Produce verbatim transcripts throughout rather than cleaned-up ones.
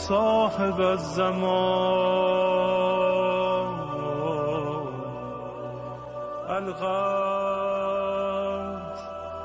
صاحب الزمان الغوث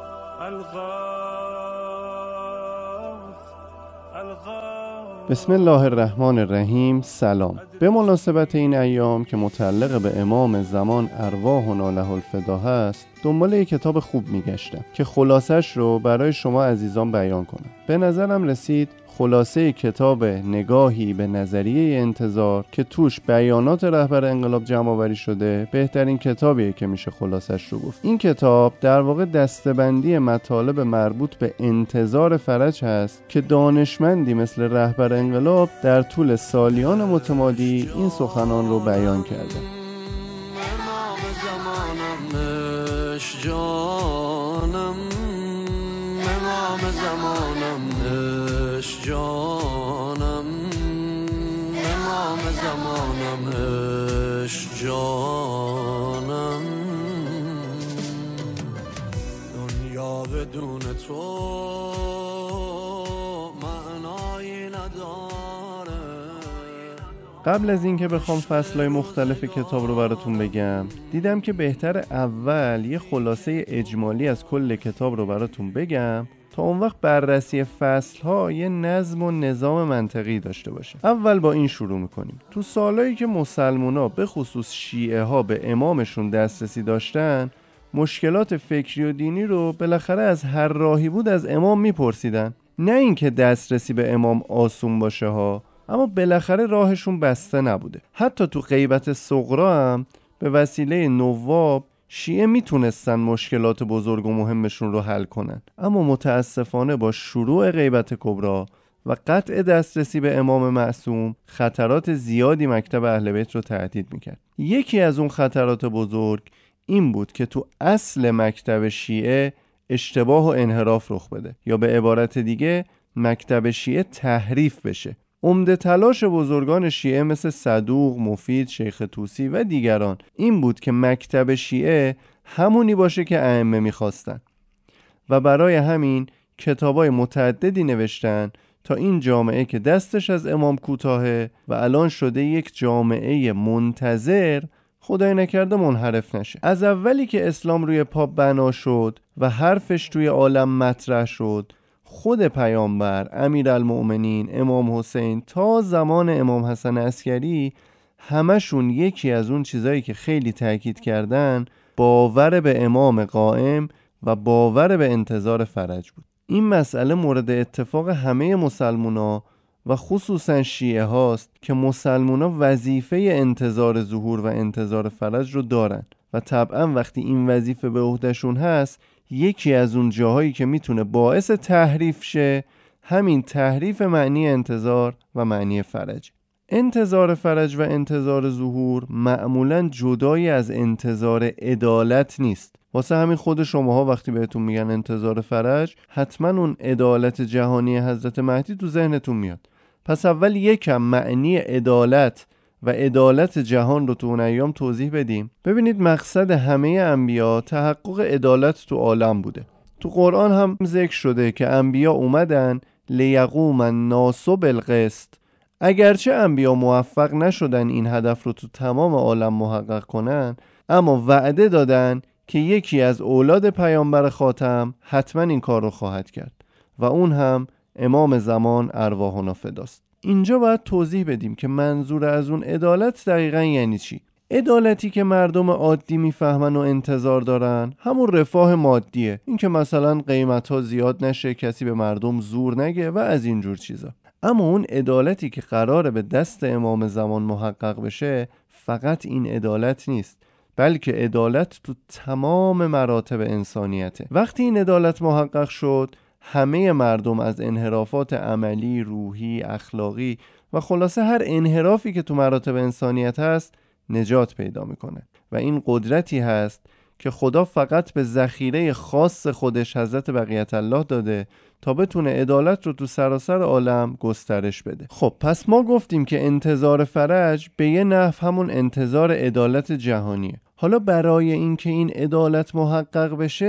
الغوث الغوث. بسم الله الرحمن الرحیم. سلام. به مناسبت این ایام که متعلق به امام زمان ارواحنا له الفدا هست، دنبال یک کتاب خوب میگشتم که خلاصش رو برای شما عزیزان بیان کنم. به نظرم رسید خلاصه کتاب نگاهی به نظریه انتظار که توش بیانات رهبر انقلاب جمع آوری شده بهترین کتابیه که میشه خلاصش رو گفت. این کتاب در واقع دسته‌بندی مطالب مربوط به انتظار فرج هست که دانشمندی مثل رهبر انقلاب در طول سالیان متمادی این سخنان رو بیان کرده. جانم امام زمانم عشق جانم امام زمانم عشق جانم دنیا بدون تو معنایی نداره. قبل از اینکه بخوام فصلهای مختلف کتاب رو براتون بگم، دیدم که بهتر اول یه خلاصه اجمالی از کل کتاب رو براتون بگم تا اون وقت بررسی فصلها یه نظم و نظام منطقی داشته باشه. اول با این شروع میکنیم. تو سالایی که مسلمونا به خصوص شیعه ها به امامشون دسترسی داشتن، مشکلات فکری و دینی رو بالاخره از هر راهی بود از امام میپرسیدن. نه اینکه دسترسی به امام آسون باشه ها، اما بالاخره راهشون بسته نبوده. حتی تو غیبت صغری هم به وسیله نواب شیعه میتونستن مشکلات بزرگ و مهمشون رو حل کنن، اما متاسفانه با شروع غیبت کبری و قطع دسترسی به امام معصوم خطرات زیادی مکتب اهل بیت رو تهدید میکرد. یکی از اون خطرات بزرگ این بود که تو اصل مکتب شیعه اشتباه و انحراف رخ بده، یا به عبارت دیگه مکتب شیعه تحریف بشه. عمده تلاش بزرگان شیعه مثل صدوق، مفید، شیخ طوسی و دیگران این بود که مکتب شیعه همونی باشه که ائمه میخواستن و برای همین کتابای متعددی نوشتن تا این جامعه که دستش از امام کوتاهه و الان شده یک جامعه منتظر، خدای نکرده منحرف نشه. از اولی که اسلام روی پا بنا شد و حرفش توی عالم مطرح شد، خود پیامبر، امیرالمؤمنین، امام حسین تا زمان امام حسن عسکری، همشون یکی از اون چیزایی که خیلی تاکید کردن باور به امام قائم و باور به انتظار فرج بود. این مسئله مورد اتفاق همه مسلمونا و خصوصا شیعه هاست که مسلمونا وظیفه انتظار ظهور و انتظار فرج رو دارن و طبعا وقتی این وظیفه به عهدهشون هست، یکی از اون جاهایی که میتونه باعث تحریف شه همین تحریف معنی انتظار و معنی فرج. انتظار فرج و انتظار ظهور معمولاً جدایی از انتظار عدالت نیست. واسه همین خود شماها وقتی بهتون میگن انتظار فرج، حتما اون عدالت جهانی حضرت مهدی تو ذهنتون میاد. پس اول یکم معنی عدالت و عدالت جهان رو تو اون ایام توضیح بدیم. ببینید مقصد همه انبیا تحقق عدالت تو عالم بوده. تو قرآن هم ذکر شده که انبیا اومدن لیقوم الناس بالقسط. اگرچه انبیا موفق نشدن این هدف رو تو تمام عالم محقق کنن، اما وعده دادن که یکی از اولاد پیامبر خاتم حتما این کار رو خواهد کرد و اون هم امام زمان ارواحنا فداست. اینجا باید توضیح بدیم که منظور از اون عدالت دقیقاً یعنی چی. عدالتی که مردم عادی میفهمن و انتظار دارن همون رفاه مادیه، این که مثلا قیمت‌ها زیاد نشه، کسی به مردم زور نگه و از اینجور چیزا. اما اون عدالتی که قراره به دست امام زمان محقق بشه فقط این عدالت نیست، بلکه عدالت تو تمام مراتب انسانیته. وقتی این عدالت محقق شد، همه مردم از انحرافات عملی، روحی، اخلاقی و خلاصه هر انحرافی که تو مراتب انسانیت هست نجات پیدا میکنه و این قدرتی هست که خدا فقط به ذخیره خاص خودش حضرت بقیت الله داده تا بتونه عدالت رو تو سراسر عالم گسترش بده. خب پس ما گفتیم که انتظار فرج به یه نحو همون انتظار عدالت جهانیه. حالا برای اینکه این عدالت محقق بشه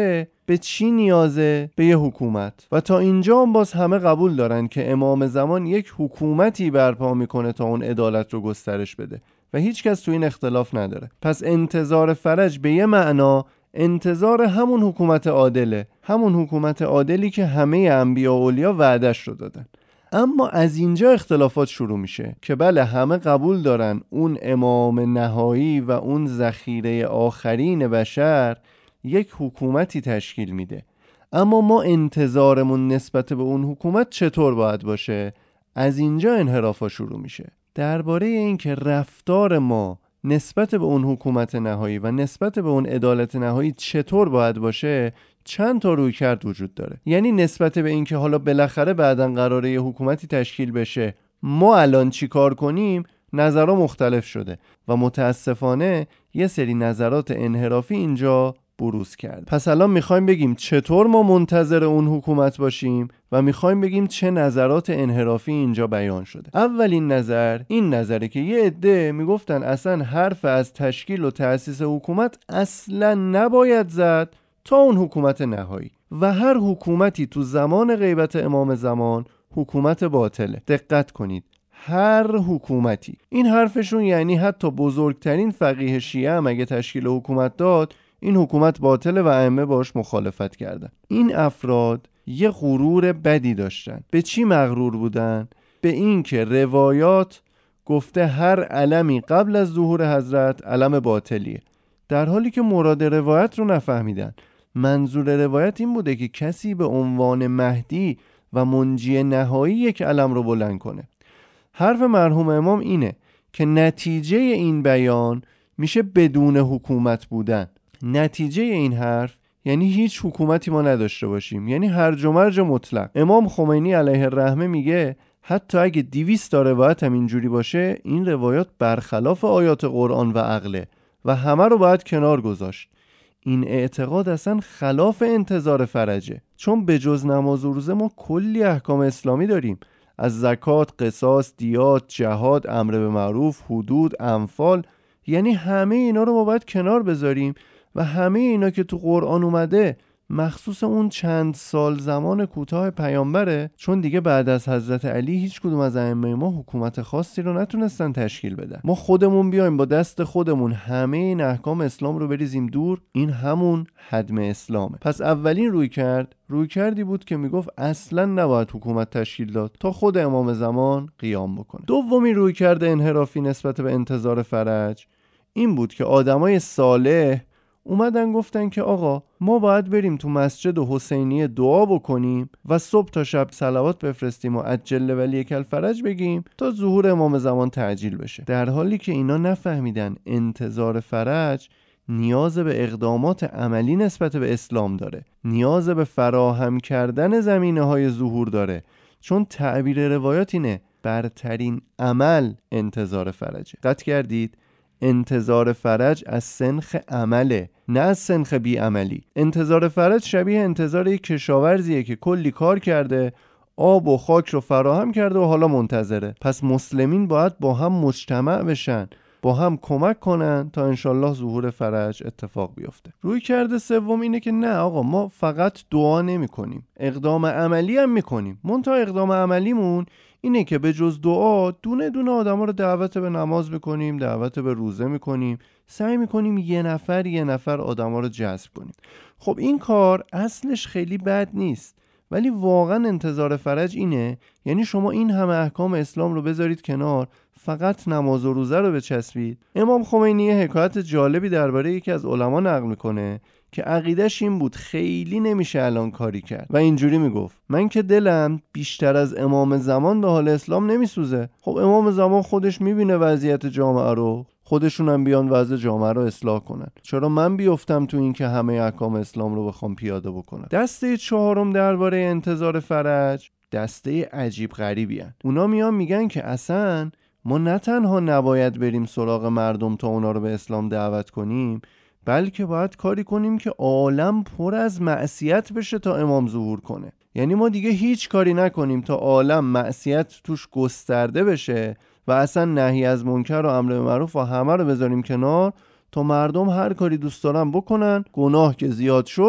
به چی نیازه؟ به یه حکومت. و تا اینجا هم باز همه قبول دارن که امام زمان یک حکومتی برپا میکنه تا اون عدالت رو گسترش بده و هیچ کس تو این اختلاف نداره. پس انتظار فرج به یه معنا انتظار همون حکومت عادله، همون حکومت عادلی که همه انبیا و اولیا وعدش رو دادن. اما از اینجا اختلافات شروع میشه که بله همه قبول دارن اون امام نهایی و اون ذخیره آخرین بشر یک حکومتی تشکیل میده، اما ما انتظارمون نسبت به اون حکومت چطور باید باشه؟ از اینجا انحرافا شروع میشه. درباره این که رفتار ما نسبت به اون حکومت نهایی و نسبت به اون عدالت نهایی چطور باید باشه چند تا رویکرد وجود داره. یعنی نسبت به این که حالا بالاخره بعداً قراره یه حکومتی تشکیل بشه، ما الان چی کار کنیم نظرها مختلف شده و متاسفانه یه سری نظرات انحرافی اینجا بروز کرد. پس الان میخوایم بگیم چطور ما منتظر اون حکومت باشیم و میخوایم بگیم چه نظرات انحرافی اینجا بیان شده. اولین نظر این نظره که یه عده میگفتن اصلا حرف از تشکیل و تأسیس حکومت اصلا نباید زد تا اون حکومت نهایی و هر حکومتی تو زمان غیبت امام زمان حکومت باطله. دقت کنید، هر حکومتی. این حرفشون یعنی حتی بزرگترین فقیه شیعه هم اگه تشکیل حکومت داد این حکومت باطله و ائمه باش مخالفت کردن. این افراد یه غرور بدی داشتن. به چی مغرور بودن؟ به این که روایات گفته هر علمی قبل از ظهور حضرت علم باطلیه، در حالی که مراد روایت رو نفهمیدن. منظور روایت این بوده که کسی به عنوان مهدی و منجی نهایی یک علم رو بلند کنه. حرف مرحوم امام اینه که نتیجه این بیان میشه بدون حکومت بودن. نتیجه این حرف یعنی هیچ حکومتی ما نداشته باشیم، یعنی هرج و مرج مطلق. امام خمینی علیه الرحمه میگه حتی اگه دویست تا روایت هم اینجوری باشه این روایات برخلاف آیات قرآن و عقله و همه رو باید کنار گذاشت. این اعتقاد اصلا خلاف انتظار فرجه، چون به جز نماز و روزه ما کلی احکام اسلامی داریم، از زکات، قصاص، دیات، جهاد، امر به معروف، حدود، انفال. یعنی همه اینا رو ما باید کنار بذاریم و همه اینا که تو قرآن اومده مخصوص اون چند سال زمان کوتاه پیامبره، چون دیگه بعد از حضرت علی هیچ کدوم از ائمه ما حکومت خاصی رو نتونستن تشکیل بدن. ما خودمون بیایم با دست خودمون همه این احکام اسلام رو بریزیم دور، این همون هدم اسلامه. پس اولین روی کرد روی کردی بود که میگفت اصلا نباید حکومت تشکیل داد تا خود امام زمان قیام بکنه. دومی روی کرد انحرافی نسبت به انتظار فرج این بود که آدمای صالح اومدن گفتن که آقا ما باید بریم تو مسجد حسینیه دعا بکنیم و صبح تا شب صلوات بفرستیم و عجل ولیک الفرج بگیم تا ظهور امام زمان تعجیل بشه، در حالی که اینا نفهمیدن انتظار فرج نیاز به اقدامات عملی نسبت به اسلام داره، نیاز به فراهم کردن زمینه های ظهور داره، چون تعبیر روایات اینه برترین عمل انتظار فرجه. دقت کردید؟ انتظار فرج از سنخ عمله، نه از سنخ بی عملی. انتظار فرج شبیه انتظار یک کشاورزیه که کلی کار کرده، آب و خاک رو فراهم کرده و حالا منتظره. پس مسلمین باید با هم مجتمع بشن، با هم کمک کنن تا انشالله ظهور فرج اتفاق بیفته. روی کرده سوم اینه که نه آقا ما فقط دعا نمی کنیم، اقدام عملی هم می کنیم. منتها اقدام عملیمون اینه که به جز دعا دونه دونه آدم ها رو دعوت به نماز میکنیم، دعوت به روزه میکنیم، سعی میکنیم یه نفر یه نفر آدم ها رو جذب کنیم. خب این کار اصلش خیلی بد نیست، ولی واقعا انتظار فرج اینه، یعنی شما این همه احکام اسلام رو بذارید کنار، فقط نماز و روزه رو بچسبید. امام خمینی حکایت جالبی درباره یکی از علما نقل میکنه که عقیدش این بود خیلی نمیشه الان کاری کرد و اینجوری میگفت من که دلم بیشتر از امام زمان به حال اسلام نمیسوزه. خب امام زمان خودش میبینه وضعیت جامعه رو، خودشون هم بیان وضع جامعه رو اصلاح کنن، چرا من بیفتم تو این که همه احکام اسلام رو بخوام پیاده بکنم؟ دسته چهارم درباره انتظار فرج دسته عجیب غریبی هن. اونا میان میگن که اصلا ما نه تنها نباید بریم سراغ مردم تا اونا رو به اسلام دعوت کنیم، بلکه باید کاری کنیم که عالم پر از معصیت بشه تا امام ظهور کنه. یعنی ما دیگه هیچ کاری نکنیم تا عالم معصیت توش گسترده بشه و اصلا نهی از منکر و امر به معروف و همه رو بذاریم کنار تا مردم هر کاری دوست دارن بکنن، گناه که زیاد شد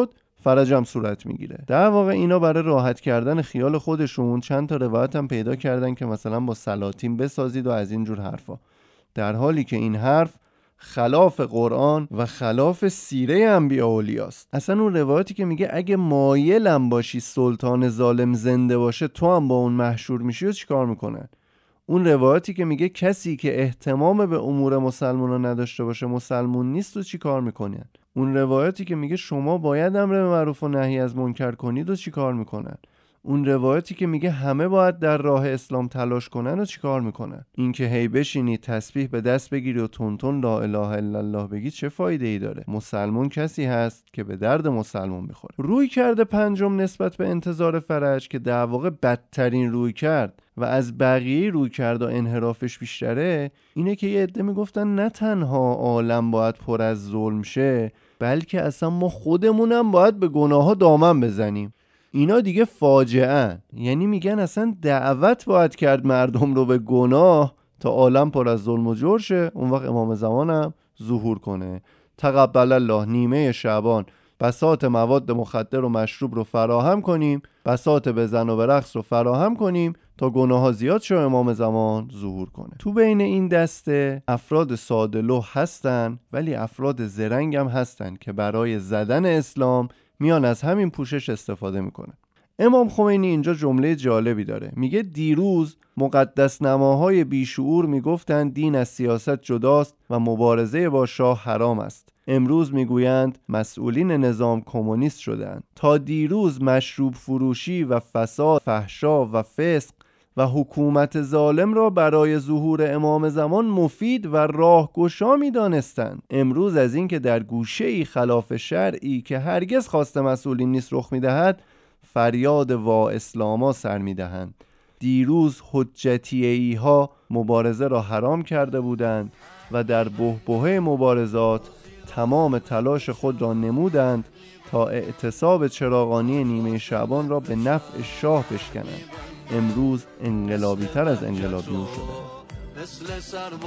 فرجم صورت میگیره. در واقع اینا برای راحت کردن خیال خودشون چند تا روایت هم پیدا کردن که مثلا با سلاطین بسازید و از این جور حرفا، در حالی که این حرف خلاف قرآن و خلاف سیره انبیاء و اولیاست. اصلا اون روایتی که میگه اگه مایلم باشی سلطان ظالم زنده باشه تو هم با اون محشور میشی و چیکار میکنن؟ اون روایتی که میگه کسی که اهتمام به امور مسلمانان نداشته باشه مسلمون نیست و چیکار میکنن؟ اون روایتی که میگه شما باید امر به معروف و نهی از منکر کنید و چیکار میکنن؟ اون روایتی که میگه همه باید در راه اسلام تلاش کنن و چیکار میکنن؟ این که هی بشینی تسبیح به دست بگیری و تونتون لا اله الا الله بگی چه فایده ای داره؟ مسلمون کسی هست که به درد مسلمون بخوره. روی کرده پنجم نسبت به انتظار فرج که در واقع بدترین روی کرد و از بقیه روی کرد و انحرافش بیشتره، اینه که یه عده میگفتن نه تنها عالم باید پر از ظلم شه، بلکه اصلا ما خودمونم باید به گناه‌ها دامن بزنیم. اینا دیگه فاجعه، یعنی میگن اصلا دعوت باید کرد مردم رو به گناه تا عالم پر از ظلم و جور شه، اون وقت امام زمانم ظهور کنه. تقبل الله نیمه شعبان بساط مواد مخدر و مشروب رو فراهم کنیم، بساط بزن و برقص رو فراهم کنیم تا گناه ها زیاد شه و امام زمان ظهور کنه. تو بین این دسته افراد ساده لوح هستن، ولی افراد زرنگ هم هستن که برای زدن اسلام میان از همین پوشش استفاده میکنن. امام خمینی اینجا جمله جالبی داره، میگه دیروز مقدس نماهای بیشعور میگفتن دین از سیاست جداست و مبارزه با شاه حرام است. امروز میگویند مسئولین نظام کمونیست شدند. تا دیروز مشروب فروشی و فساد، فحشا و فسق و حکومت ظالم را برای ظهور امام زمان مفید و راهگشا می‌دانستند. امروز از این که در گوشه‌ای خلاف شرعی که هرگز خواست مسئولین نیست رخ می‌دهد، فریاد وا اسلاما سر می‌دهند. دیروز حجتیه‌ای ها مبارزه را حرام کرده بودند و در بحبوحه مبارزات تمام تلاش خود را نمودند تا اعتصاب چراغانی نیمه شعبان را به نفع شاه بشکنند. امروز انقلابی تر از انقلابیون شده. مثل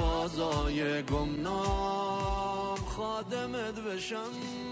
سربازای گمنام خادمت بشم.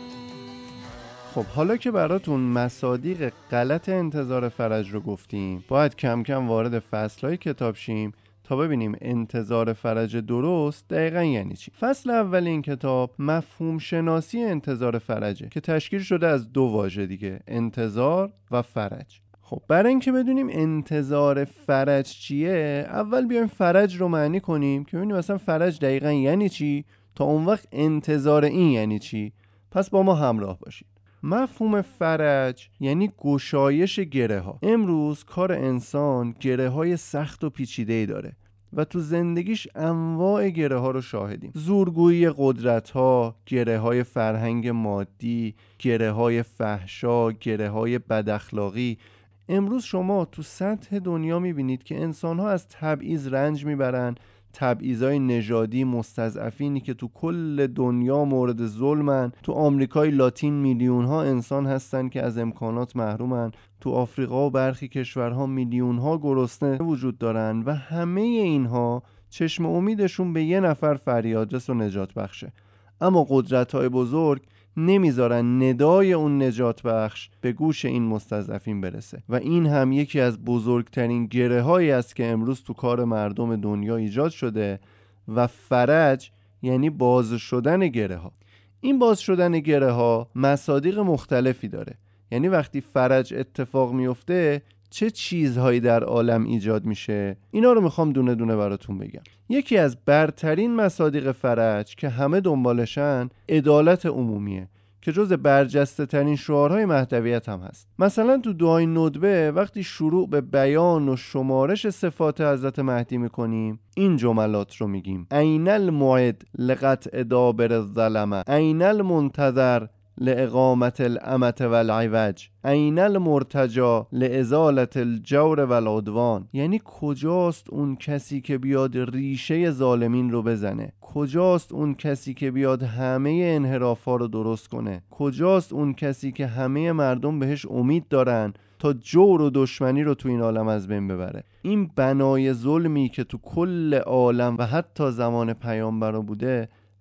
خب حالا که براتون مصادیق غلط انتظار فرج رو گفتیم، باید کم کم وارد فصلهای کتاب شیم تا ببینیم انتظار فرج درست دقیقاً یعنی چی. فصل اول این کتاب مفهوم شناسی انتظار فرجه که تشکیل شده از دو واژه دیگه، انتظار و فرج. خب برای اینکه بدونیم انتظار فرج چیه، اول بیایم فرج رو معنی کنیم که ببینیم مثلا فرج دقیقاً یعنی چی، تا اون وقت انتظار این یعنی چی. پس با ما همراه باشید. مفهوم فرج یعنی گشایش گره ها. امروز کار انسان گره های سخت و پیچیده‌ای داره و تو زندگیش انواع گره ها رو شاهدیم. زورگویی قدرت ها، گره های فرهنگ مادی، گره های فحشا، گره های بداخلاقی. امروز شما تو سطح دنیا میبینید که انسان ها از تبعیض رنج میبرن، تبعیضای نژادی، مستضعفینی که تو کل دنیا مورد ظلمن. تو آمریکای لاتین میلیون ها انسان هستن که از امکانات محرومن. تو آفریقا و برخی کشورها میلیون ها گرسنه وجود دارن و همه اینها چشم امیدشون به یه نفر فریادرس و نجات بخشه. اما قدرت‌های بزرگ نمیذارن ندای اون نجات بخش به گوش این مستضعفین برسه و این هم یکی از بزرگترین گره هایی است که امروز تو کار مردم دنیا ایجاد شده. و فرج یعنی باز شدن گره ها. این باز شدن گره ها مصادیق مختلفی داره، یعنی وقتی فرج اتفاق میفته چه چیزهایی در عالم ایجاد میشه. اینا رو میخوام دونه دونه براتون بگم. یکی از برترین مصادیق فرج که همه دنبالشن عدالت عمومیه که جز برجسته ترین شعارهای مهدویت هم هست. مثلا تو دعای ندبه وقتی شروع به بیان و شمارش صفات حضرت مهدی میکنیم این جملات رو میگیم: این الموعد لقطع دابر الظلمه، این المنتظر لإقامت الامت والعوج، این المرتجا لازالت الجور والعدوان. یعنی کجاست اون کسی که بیاد ریشه ظالمین رو بزنه؟ کجاست اون کسی که بیاد همه انحرافا رو درست کنه؟ کجاست اون کسی که همه مردم بهش امید دارن تا جور و دشمنی رو تو این عالم از بین ببره؟ این بنای ظلمی که تو کل عالم و حتی زمان پیامبر بوده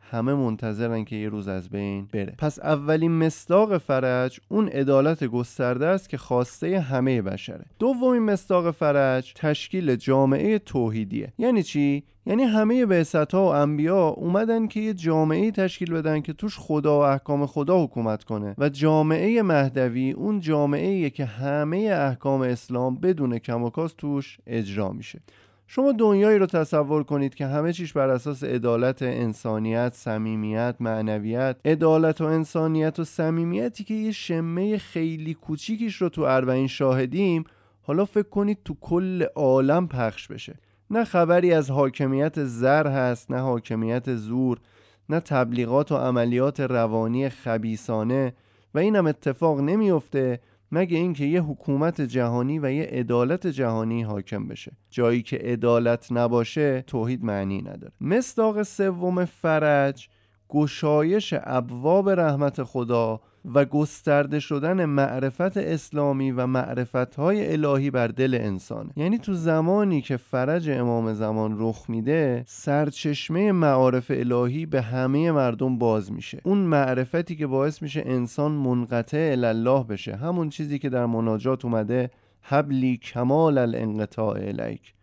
همه منتظرن که یه روز از بین بره. پس اولین مصداق فرج اون عدالت گسترده است که خواسته همه بشره. دومین مصداق فرج تشکیل جامعه توحیدیه. یعنی چی؟ یعنی همه بعثت‌ها و انبیا اومدن که یه جامعه تشکیل بدن که توش خدا و احکام خدا حکومت کنه و جامعه مهدوی اون جامعه‌ایه که همه احکام اسلام بدون کم و کاست توش اجرا میشه. شما دنیایی رو تصور کنید که همه چیش بر اساس عدالت، انسانیت، صمیمیت، معنویت. عدالت و انسانیت و صمیمیتی که یه شمه خیلی کوچیکیش رو تو اربعین شاهدیم، حالا فکر کنید تو کل عالم پخش بشه. نه خبری از حاکمیت زر هست، نه حاکمیت زور، نه تبلیغات و عملیات روانی خبیثانه، و اینم اتفاق نمیفته مگه اینکه یه حکومت جهانی و یه عدالت جهانی حاکم بشه. جایی که عدالت نباشه توحید معنی نداره. مصداق سوم فرج گشایش ابواب رحمت خدا و گسترده شدن معرفت اسلامی و معرفت‌های الهی بر دل انسان. یعنی تو زمانی که فرج امام زمان رخ میده، سرچشمه معارف الهی به همه مردم باز میشه. اون معرفتی که باعث میشه انسان منقطع الله بشه، همون چیزی که در مناجات اومده حبلی کمال الانقطاع الیک،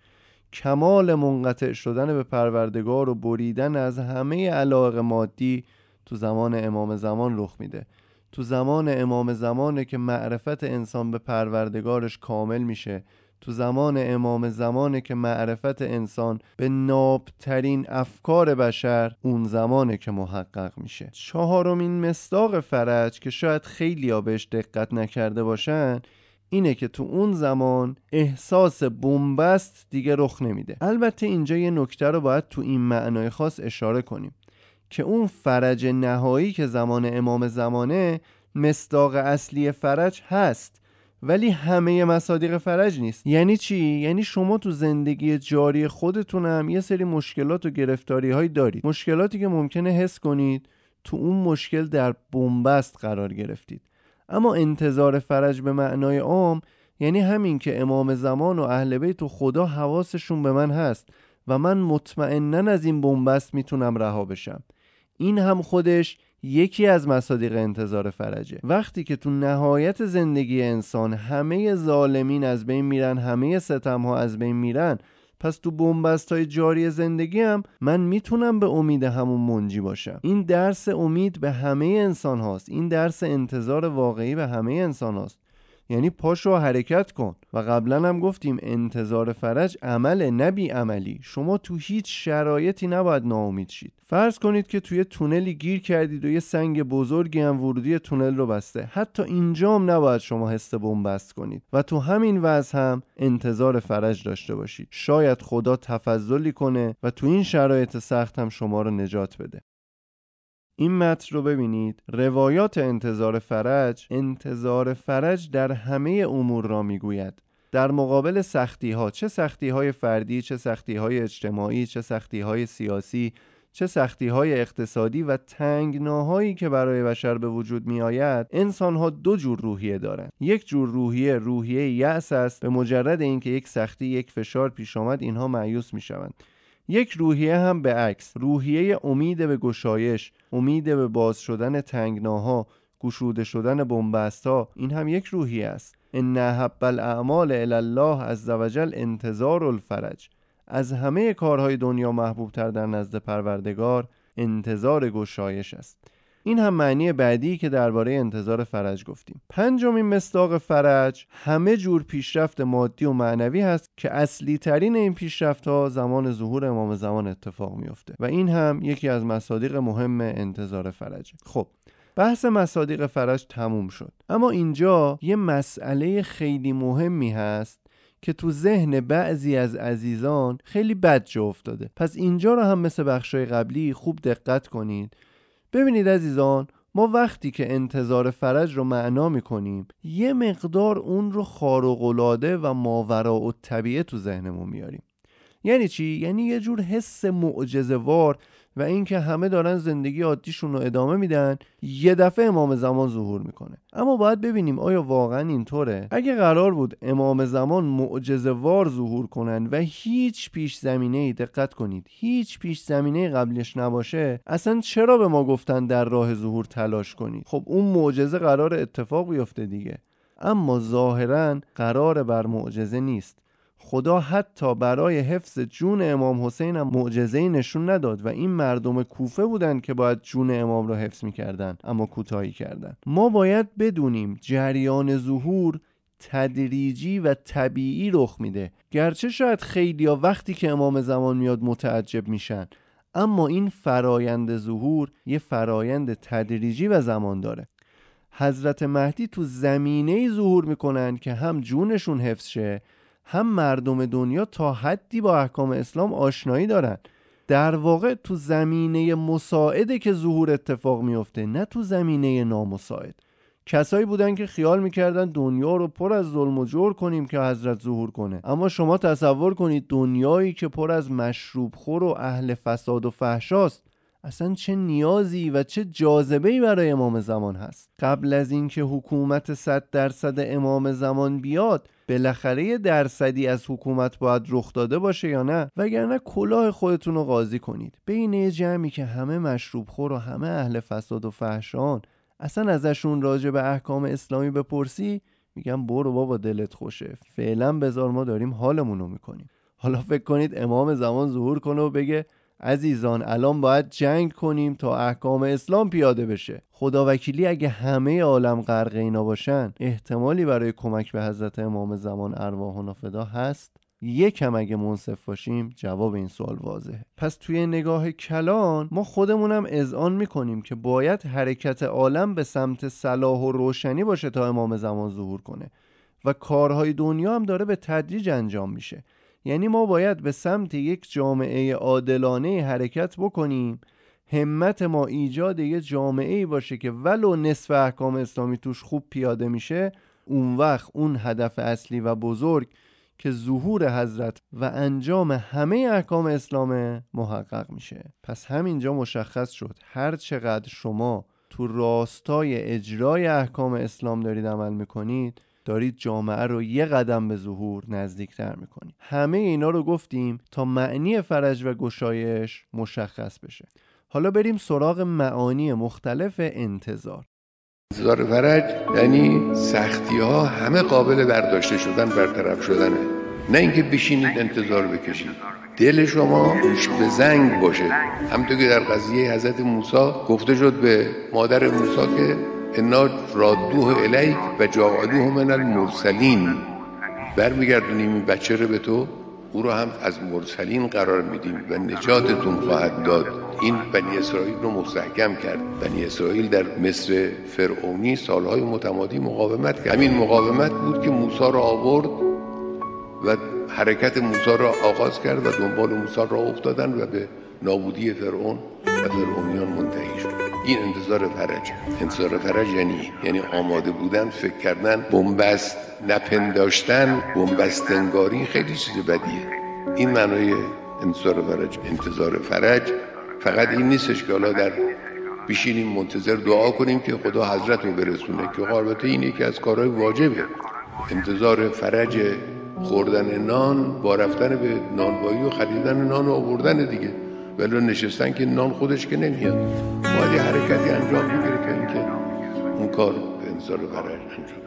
کمال منقطع شدن به پروردگار و بریدن از همه علایق مادی تو زمان امام زمان رخ میده. تو زمان امام زمانه که معرفت انسان به پروردگارش کامل میشه. تو زمان امام زمانه که معرفت انسان به نابترین افکار بشر اون زمانه که محقق میشه. چهارمین مصداق فرج که شاید خیلی ها بهش دقت نکرده باشن اینه که تو اون زمان احساس بنبست دیگه رخ نمیده. البته اینجا یه نکته رو باید تو این معنای خاص اشاره کنیم که اون فرج نهایی که زمان امام زمانه مصداق اصلی فرج هست، ولی همه مصادیق فرج نیست. یعنی چی؟ یعنی شما تو زندگی جاری خودتون هم یه سری مشکلات و گرفتاری های دارید، مشکلاتی که ممکنه حس کنید تو اون مشکل در بنبست قرار گرفتید. اما انتظار فرج به معنای عام یعنی همین که امام زمان و اهل بیت و خدا حواسشون به من هست و من مطمئناً از این بنبست میتونم رها بشم. این هم خودش یکی از مصادیق انتظار فرجه. وقتی که تو نهایت زندگی انسان همه ظالمین از بین میرن، همه ستم‌ها از بین میرن، پس تو بنبست‌های جاری زندگی هم من میتونم به امید همون منجی باشم. این درس امید به همه انسان هاست. این درس انتظار واقعی به همه انسان هاست. یعنی پاشو حرکت کن. و قبلا هم گفتیم انتظار فرج عمل نبی عملی. شما تو هیچ شرایطی نباید ناامید شید. فرض کنید که توی تونلی گیر کردید و یه سنگ بزرگی هم ورودی تونل رو بسته. حتی اینجا هم نباید شما حس بنبست کنید و تو همین وضع هم انتظار فرج داشته باشید. شاید خدا تفضلی کنه و تو این شرایط سخت هم شما رو نجات بده. این متن رو ببینید. روایات انتظار فرج، انتظار فرج در همه امور را میگوید. در مقابل سختی ها، چه سختی های فردی، چه سختی های اجتماعی، چه سختی های سیاسی، چه سختی های اقتصادی و تنگناهایی که برای بشر به وجود می آید، انسان ها دو جور روحیه دارند. یک جور روحیه روحیه یأس است. به مجرد اینکه یک سختی، یک فشار پیش آمد اینها مایوس می شوند. یک روحیه هم به عکس، روحیه امید به گشایش، امید به باز شدن تنگناها، گشوده شدن بنبست‌ها. این هم یک روحیه است. ان احب الاعمال الی الله عز وجل انتظار الفرج. از همه کارهای دنیا محبوب تر در نزد پروردگار انتظار گشایش است. این هم معنی بعدی که درباره انتظار فرج گفتیم. پنجمین مصداق فرج همه جور پیشرفت مادی و معنوی هست که اصلی ترین این پیشرفت ها زمان ظهور امام زمان اتفاق میفته و این هم یکی از مصادیق مهم انتظار فرجه. خب بحث مصادیق فرج تموم شد، اما اینجا یه مسئله خیلی مهمی هست که تو ذهن بعضی از عزیزان خیلی بد جا افتاده. پس اینجا رو هم مثل بخشای قبلی خوب دقت کنید. ببینید عزیزان، ما وقتی که انتظار فرج رو معنا میکنیم یه مقدار اون رو خارق‌العاده و ماوراء الطبیعه تو ذهنمون میاریم. یعنی چی؟ یعنی یه جور حس معجزه‌وار و اینکه همه دارن زندگی عادیشون رو ادامه میدن، یه دفعه امام زمان ظهور میکنه. اما باید ببینیم آیا واقعا اینطوره؟ اگه قرار بود امام زمان معجزه‌وار ظهور کنن و هیچ پیش زمینه‌ای، دقت کنید، هیچ پیش زمینه‌ای قبلش نباشه، اصلا چرا به ما گفتن در راه ظهور تلاش کنید؟ خب اون معجزه قرار اتفاق بیفته دیگه. اما ظاهراً قرار بر معجزه نیست. خدا حتی برای حفظ جون امام حسین هم معجزه‌ای نشون نداد و این مردم کوفه بودن که باید جون امام رو حفظ می‌کردن، اما کوتاهی کردن. ما باید بدونیم جریان ظهور تدریجی و طبیعی رخ میده. گرچه شاید خیلیا وقتی که امام زمان میاد متعجب میشن، اما این فرایند ظهور یه فرایند تدریجی و زمان داره. حضرت مهدی تو زمینه‌ای ظهور میکنن که هم جونشون حفظ شه، هم مردم دنیا تا حدی با احکام اسلام آشنایی دارن. در واقع تو زمینه مساعده که ظهور اتفاق میفته، نه تو زمینه نامساعد. کسایی بودن که خیال میکردن دنیا رو پر از ظلم و جور کنیم که حضرت ظهور کنه. اما شما تصور کنید دنیایی که پر از مشروب خور و اهل فساد و فحشاست، اصلا چه نیازی و چه جاذبه‌ای برای امام زمان هست. قبل از اینکه حکومت صد درصد امام زمان بیاد، بالاخره یه درصدی از حکومت باید رخ داده باشه یا نه؟ وگرنه کلاه خودتون رو قاضی کنید. بین یه جمعی که همه مشروب خور و همه اهل فساد و فحشان، اصلا ازشون راجع به احکام اسلامی بپرسی، میگم برو بابا دلت خوشه، فعلا بذار ما داریم حالمونو میکنیم. حالا فکر کنید امام زمان ظهور کنه و بگه عزیزان الان باید جنگ کنیم تا احکام اسلام پیاده بشه. خدا وکیلی اگه همه عالم غرق اینا باشن، احتمالی برای کمک به حضرت امام زمان ارواحنا فدا هست؟ یکم اگه منصف باشیم جواب این سوال واضحه. پس توی نگاه کلان ما خودمونم اذعان میکنیم که باید حرکت عالم به سمت صلاح و روشنی باشه تا امام زمان ظهور کنه و کارهای دنیا هم داره به تدریج انجام میشه. یعنی ما باید به سمت یک جامعه عادلانه حرکت بکنیم. همت ما ایجاد یک جامعه‌ای باشه که ولو نصف احکام اسلامی توش خوب پیاده میشه، اون وقت اون هدف اصلی و بزرگ که ظهور حضرت و انجام همه احکام اسلام محقق میشه. پس همینجا مشخص شد هر چقدر شما تو راستای اجرای احکام اسلام دارید عمل میکنید، دارید جامعه رو یه قدم به ظهور نزدیکتر میکنید. همه اینا رو گفتیم تا معنی فرج و گشایش مشخص بشه. حالا بریم سراغ معانی مختلف انتظار. انتظار فرج یعنی سختی ها همه قابل برداشته شدن، برطرف شدنه، نه اینکه بشینید انتظار بکشید. دل شما گوش به زنگ باشه. همونطور که در قضیه حضرت موسی گفته شد به مادر موسی که انا رادوه الیک و جاعلوه من المرسلین، برمیگردونیم این بچه رو به تو، او رو هم از مرسلین قرار میدیم و نجاتتون خواهد داد. این بنی اسرائیل رو مستحکم کرد. بنی اسرائیل در مصر فرعونی سالهای متمادی مقاومت کرد. همین مقاومت بود که موسی رو آورد و حرکت موسی را آغاز کرد و دنبال موسی را افتادن و به نابودی فرعون و فرعونیان منتهی شد. این انتظار فرج. انتظار فرج یعنی یعنی آماده بودن، فکر کردن، بنبست نپنداشتن، بنبستنگاری خیلی چیز بدیه. این معنای انتظار فرج. انتظار فرج فقط این نیستش که حالا در بشینیم منتظر دعا کنیم که خدا حضرت رو برسونه، که البته این یکی از کارهای واجبه. انتظار فرج خوردن نان با رفتن به نانوایی و خریدن نان و آوردن دیگه، ولی نشستن که نان خودش که نمیاد، باید یه حرکتی انجام بگیره که اینکه اون کار به انتظار فرج انجام.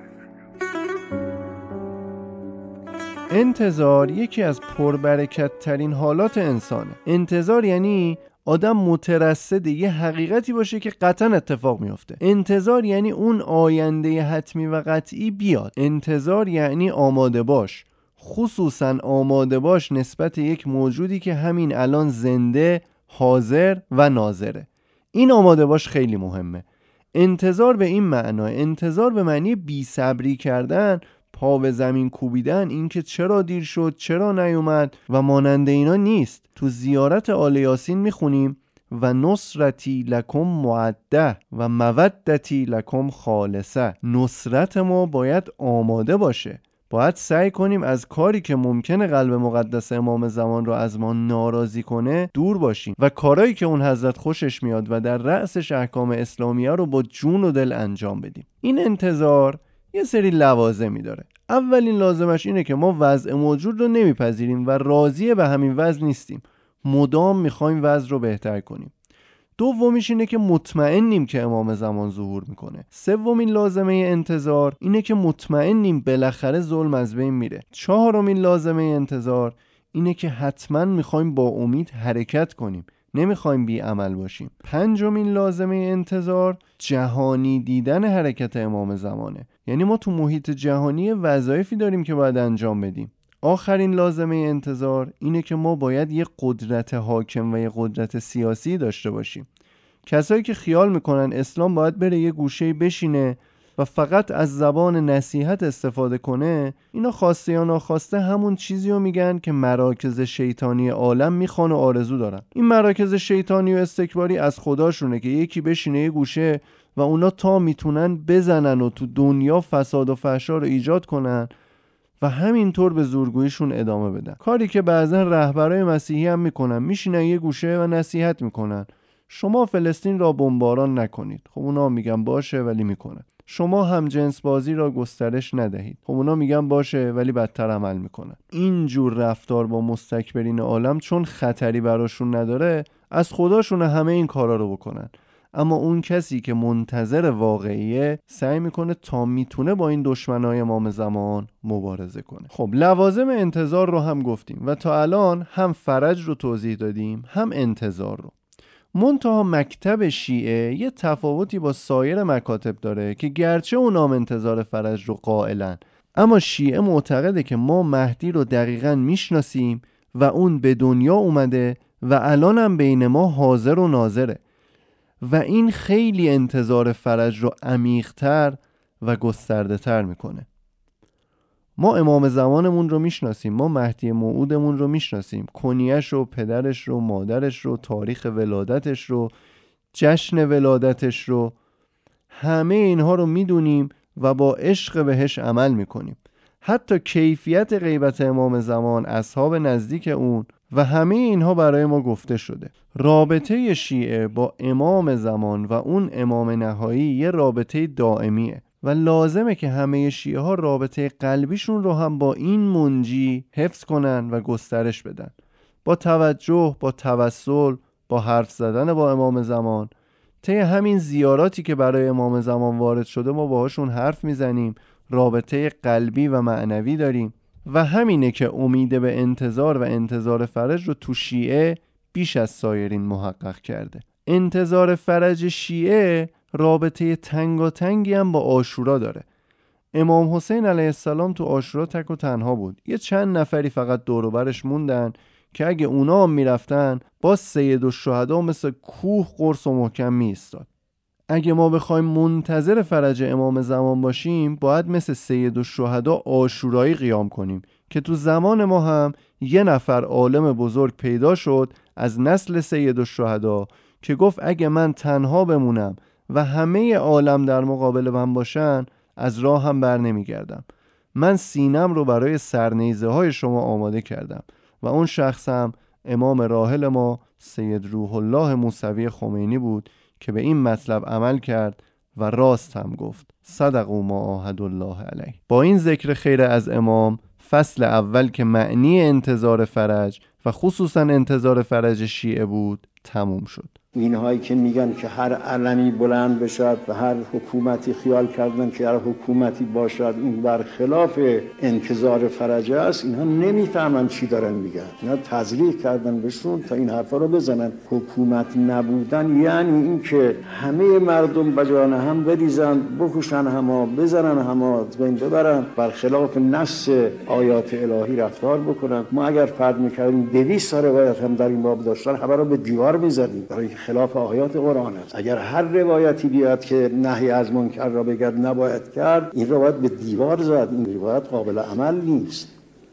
انتظار یکی از پربرکت ترین حالات انسانه. انتظار یعنی آدم مترصد یه حقیقتی باشه که قطعا اتفاق میفته. انتظار یعنی اون آینده حتمی و قطعی بیاد. انتظار یعنی آماده باش، خصوصا آماده باش نسبت یک موجودی که همین الان زنده، حاضر و ناظره. این آماده باش خیلی مهمه. انتظار به این معنا، انتظار به معنی بی صبری کردن، پا به زمین کوبیدن، اینکه چرا دیر شد، چرا نیومد و مانند اینا نیست. تو زیارت آل یاسین میخونیم و نصرتی لکم معده و مودتی لکم خالصه. نصرت ما باید آماده باشه، باید سعی کنیم از کاری که ممکنه قلب مقدس امام زمان رو از ما ناراضی کنه دور باشیم و کارهایی که اون حضرت خوشش میاد و در رأسش احکام اسلامیه رو با جون و دل انجام بدیم. این انتظار یه سری لوازمی داره. اولین لازمش اینه که ما وضع موجود رو نمیپذیریم و راضی به همین وضع نیستیم. مدام میخوایم وضع رو بهتر کنیم. دومیش اینه که مطمئنیم که امام زمان ظهور میکنه. سومین لازمه انتظار اینه که مطمئنیم بالاخره ظلم از بین میره. چهارمین لازمه انتظار اینه که حتما میخوایم با امید حرکت کنیم، نمیخوایم بی عمل باشیم. پنجمین لازمه انتظار جهانی دیدن حرکت امام زمانه، یعنی ما تو محیط جهانی وظایفی داریم که باید انجام بدیم. آخرین لازمه انتظار اینه که ما باید یه قدرت حاکم و یه قدرت سیاسی داشته باشیم. کسایی که خیال میکنن اسلام باید بره یه گوشه بشینه و فقط از زبان نصیحت استفاده کنه، اینا خواسته یا ناخواسته همون چیزی رو میگن که مراکز شیطانی عالم میخوان و آرزو دارن. این مراکز شیطانی و استکباری از خداشونه که یکی بشینه یه گوشه و اونا تا میتونن بزنن و تو دنیا فساد و فحشا رو ایجاد کنن و همینطور به زورگوییشون ادامه بدن. کاری که بعضا رهبرای مسیحی هم میکنن، میشینن یه گوشه و نصیحت میکنن شما فلسطین را بمباران نکنید. خب اونا میگن باشه ولی میکنن. شما هم جنس بازی را گسترش ندهید. خب اونا میگن باشه ولی بدتر عمل میکنن. این جور رفتار با مستکبرین عالم چون خطری براشون نداره، از خداشون همه این کارا رو بکنن. اما اون کسی که منتظر واقعیه سعی میکنه تا میتونه با این دشمنای امام زمان مبارزه کنه. خب لوازم انتظار رو هم گفتیم و تا الان هم فرج رو توضیح دادیم هم انتظار رو. منتها مکتب شیعه یه تفاوتی با سایر مکاتب داره که گرچه اونام انتظار فرج رو قائلن، اما شیعه معتقده که ما مهدی رو دقیقاً میشناسیم و اون به دنیا اومده و الان هم بین ما حاضر و ناظره و این خیلی انتظار فرج رو عمیق‌تر و گسترده‌تر میکنه. ما امام زمانمون رو میشناسیم، ما مهدی موعودمون رو میشناسیم، کنیش رو، پدرش رو، مادرش رو، تاریخ ولادتش رو، جشن ولادتش رو، همه اینها رو میدونیم و با عشق بهش عمل میکنیم. حتی کیفیت غیبت امام زمان، اصحاب نزدیک اون و همه اینها برای ما گفته شده. رابطه شیعه با امام زمان و اون امام نهایی یه رابطه دائمیه و لازمه که همه شیعه ها رابطه قلبیشون رو هم با این منجی حفظ کنن و گسترش بدن. با توجه، با توسل، با حرف زدن با امام زمان. طی همین زیاراتی که برای امام زمان وارد شده ما باهاشون حرف میزنیم، رابطه قلبی و معنوی داریم و همینه که امید به انتظار و انتظار فرج رو تو شیعه بیش از سایرین محقق کرده. انتظار فرج شیعه رابطه تنگاتنگی هم با عاشورا داره. امام حسین علیه السلام تو عاشورا تک و تنها بود. یه چند نفری فقط دور و برش موندن که اگه اونا هم میرفتن باز سید الشهدا مثل کوه قرص و محکم می ایستاد. اگه ما بخوایم منتظر فرج امام زمان باشیم باید مثل سید الشهدا عاشورایی قیام کنیم که تو زمان ما هم یه نفر عالم بزرگ پیدا شد از نسل سید الشهدا که گفت اگه من تنها بمونم و همه عالم در مقابل من باشن از راه هم بر نمی گردم. من سینم رو برای سرنیزه های شما آماده کردم و اون شخصم امام راحل ما سید روح الله موسوی خمینی بود که به این مطلب عمل کرد و راست هم گفت. صدقوا ما عاهد الله علیه. با این ذکر خیر از امام فصل اول که معنی انتظار فرج و خصوصا انتظار فرج شیعه بود تموم شد. اینهایی که میگن که هر علمی بلند بشد و هر حکومتی خیال کردن که هر حکومتی باشد این برخلاف انتظار فرج است، اینها نمیفهمن چی دارن میگن. اینا تزریق کردن بهشون تا این حرفا رو بزنن. حکومت نبودن یعنی این که همه مردم بجان هم بریزن، بکشن هما، بزنن هما، بین ببرن، برخلاف نص آیات الهی رفتار بکنن. ما اگر فرض میکردیم دویست تا روایت هم در این باب داشتن، همه رو به دیوار میزدیم، برای خلاف آیات قرآن است. اگر هر روایتی بیاد که نهی از منکر را بگرد نباید کرد، این روایت به دیوار زد. این روایت قابل عمل نیست.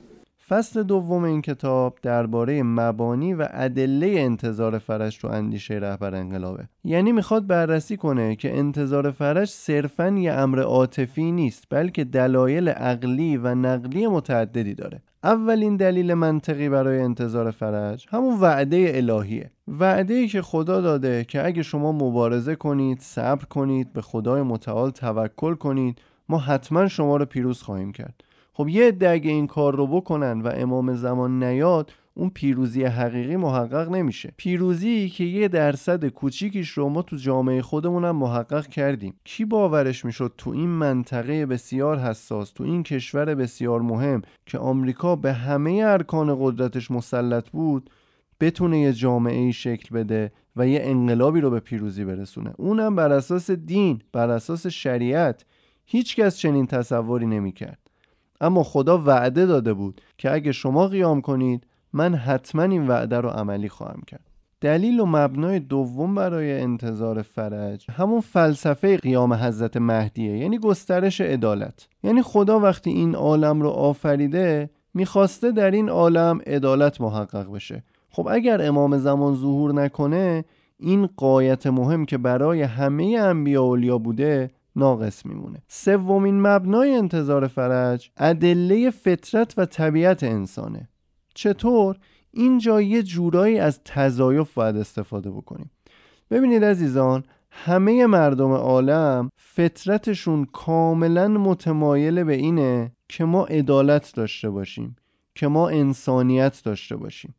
فصل دوم این کتاب درباره مبانی و ادله انتظار فرج تو اندیشه رهبر انقلابه. یعنی میخواد بررسی کنه که انتظار فرج صرفاً یه امر عاطفی نیست، بلکه دلایل عقلی و نقلی متعددی داره. اولین دلیل منطقی برای انتظار فرج همون وعده الهیه. وعده‌ای که خدا داده که اگه شما مبارزه کنید، صبر کنید، به خدای متعال توکل کنید، ما حتما شما رو پیروز خواهیم کرد. خب یه عده اگه این کار رو بکنن و امام زمان نیاد، اون پیروزی حقیقی محقق نمیشه. پیروزی که یه درصد کوچیکیش رو ما تو جامعه خودمونم محقق کردیم. کی باورش میشد تو این منطقه بسیار حساس، تو این کشور بسیار مهم که آمریکا به همه ارکان قدرتش مسلط بود، بتونه یه جامعه‌ای شکل بده و یه انقلابی رو به پیروزی برسونه، اونم بر اساس دین، بر اساس شریعت. هیچ کس چنین تصوری نمی‌کرد. اما خدا وعده داده بود که اگه شما قیام کنید، من حتما این وعده رو عملی خواهم کرد. دلیل و مبنای دوم برای انتظار فرج همون فلسفه قیام حضرت مهدیه، یعنی گسترش عدالت. یعنی خدا وقتی این عالم رو آفریده، میخواسته در این عالم عدالت محقق بشه. خب اگر امام زمان ظهور نکنه، این غایت مهم که برای همه انبیا و اولیا بوده ناقص میمونه. سومین مبنای انتظار فرج ادله فطرت و طبیعت انسانه. چطور؟ اینجا یه جورایی از تضایف باید استفاده بکنیم. ببینید عزیزان، همه مردم عالم فطرتشون کاملا متمایل به اینه که ما عدالت داشته باشیم، که ما انسانیت داشته باشیم.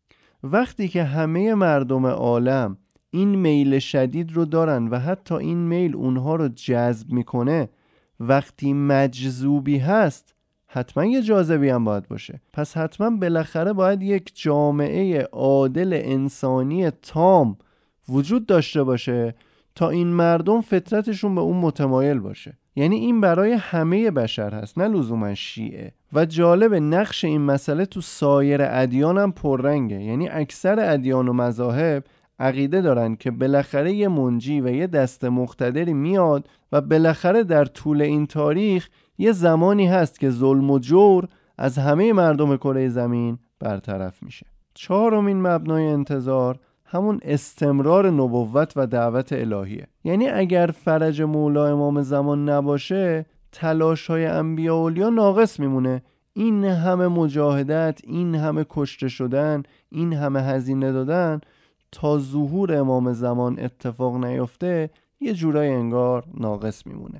وقتی که همه مردم عالم این میل شدید رو دارن و حتی این میل اونها رو جذب میکنه، وقتی مجذوبی هست حتما یه جاذبی هم باید باشه. پس حتما بالاخره باید یک جامعه عادل انسانی تام وجود داشته باشه تا این مردم فطرتشون به اون متمایل باشه. یعنی این برای همه بشر هست، نه لزوما شیعه. و جالب نقش این مسئله تو سایر ادیان هم پررنگه. یعنی اکثر ادیان و مذاهب عقیده دارن که بالاخره یه منجی و یه دست مقتدری میاد و بالاخره در طول این تاریخ یه زمانی هست که ظلم و جور از همه مردم کره زمین برطرف میشه. چهارمین مبنای انتظار همون استمرار نبوت و دعوت الهیه. یعنی اگر فرج مولا امام زمان نباشه، تلاش‌های انبیا و اولیا ناقص میمونه. این همه مجاهدت، این همه کشته شدن، این همه هزینه دادن تا ظهور امام زمان اتفاق نیفته، یه جورای انگار ناقص میمونه.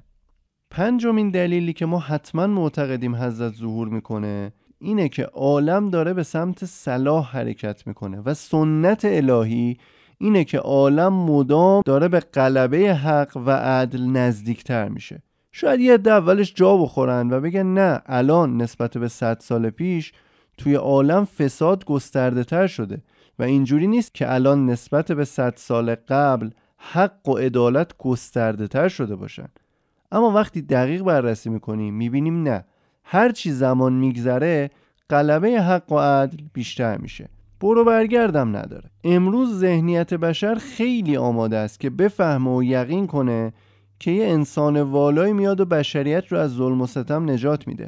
پنجمین دلیلی که ما حتما معتقدیم حضرت ظهور میکنه اینه که عالم داره به سمت صلاح حرکت میکنه و سنت الهی اینه که عالم مدام داره به غلبه حق و عدل نزدیکتر میشه. شاید یه عده اولش جا بخورن و بگن نه، الان نسبت به صد سال پیش توی عالم فساد گسترده تر شده و اینجوری نیست که الان نسبت به صد سال قبل حق و عدالت گسترده تر شده باشن. اما وقتی دقیق بررسی میکنیم میبینیم نه، هر چی زمان میگذره غلبه حق و عدل بیشتر میشه. برو برگردم نداره. امروز ذهنیت بشر خیلی آماده است که بفهمه و یقین کنه که یه انسان والایی میاد و بشریت رو از ظلم و ستم نجات میده.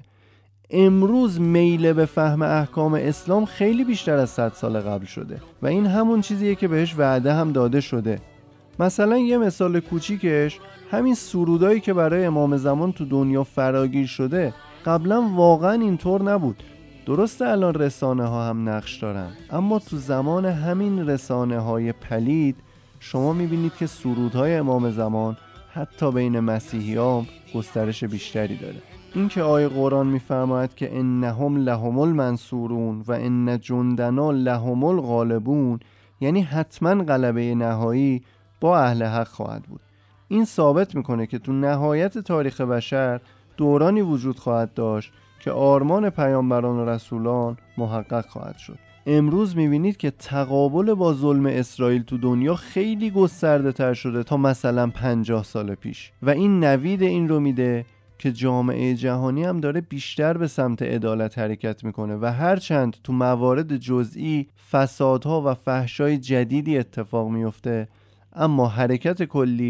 امروز میل به فهم احکام اسلام خیلی بیشتر از صد سال قبل شده و این همون چیزیه که بهش وعده هم داده شده. مثلا یه مثال کوچیکش همین سرودایی که برای امام زمان تو دنیا فراگیر شده، قبلا واقعا اینطور نبود. درسته الان رسانه ها هم نقش دارن، اما تو زمان همین رسانه های پلید شما میبینید که سرودهای امام زمان حتی بین مسیحی ها گسترش بیشتری داره. این که آیه قرآن میفرماید که انهم لهم المنصورون و ان جندنا لهم الغالبون، یعنی حتما غلبه نهایی با اهل حق خواهد بود. این ثابت میکنه که تو نهایت تاریخ بشر دورانی وجود خواهد داشت که آرمان پیامبران و رسولان محقق خواهد شد. امروز میبینید که تقابل با ظلم اسرائیل تو دنیا خیلی گسترده تر شده تا مثلا پنجاه سال پیش و این نوید این رو میده که جامعه جهانی هم داره بیشتر به سمت عدالت حرکت میکنه و هرچند تو موارد جزئی فسادها و فحشای جدیدی اتفاق میفته، اما حرکت کلی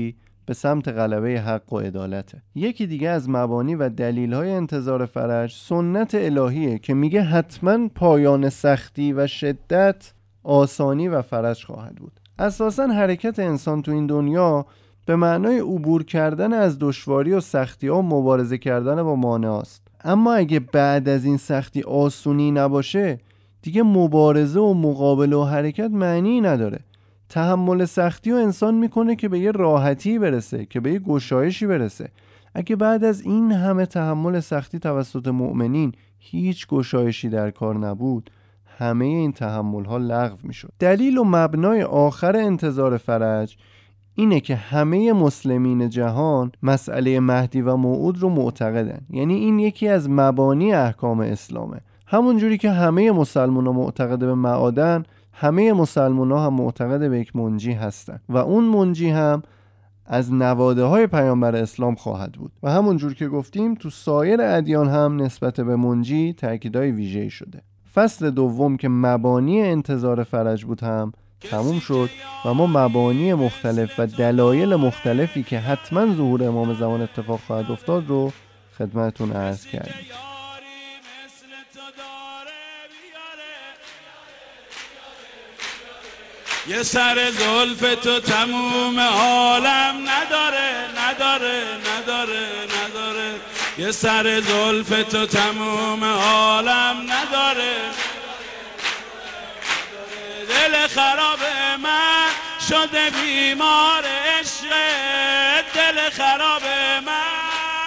به سمت غلبه حق و عدالته. یکی دیگه از مبانی و دلیل‌های انتظار فرج سنت الهیه که میگه حتما پایان سختی و شدت آسانی و فرج خواهد بود. اساساً حرکت انسان تو این دنیا به معنای عبور کردن از دشواری و سختی‌ها و مبارزه کردن با مانعاست. اما اگه بعد از این سختی آسونی نباشه، دیگه مبارزه و مقابله و حرکت معنی نداره. تحمل سختی و انسان میکنه که به یه راحتی برسه، که به یه گشایشی برسه. اگه بعد از این همه تحمل سختی توسط مؤمنین هیچ گشایشی در کار نبود، همه این تحمل ها لغو میشد. دلیل و مبنای آخر انتظار فرج اینه که همه مسلمین جهان مسئله مهدی و موعود رو معتقدن. یعنی این یکی از مبانی احکام اسلامه. همون جوری که همه مسلمان ها معتقد به معادن، همه مسلمان ها هم معتقد به یک منجی هستن و اون منجی هم از نواده های پیامبر اسلام خواهد بود. و همون جور که گفتیم تو سایر ادیان هم نسبت به منجی تأکیدای ویژه‌ای شده. فصل دوم که مبانی انتظار فرج بود هم تموم شد و ما مبانی مختلف و دلایل مختلفی که حتما ظهور امام زمان اتفاق خواهد افتاد رو خدمتتون عرض کردیم. یه سر زلف تو تموم عالم نداره نداره نداره نداره یه سر زلف تو تموم عالم نداره دل خراب من شده بیمار عشق دل خراب من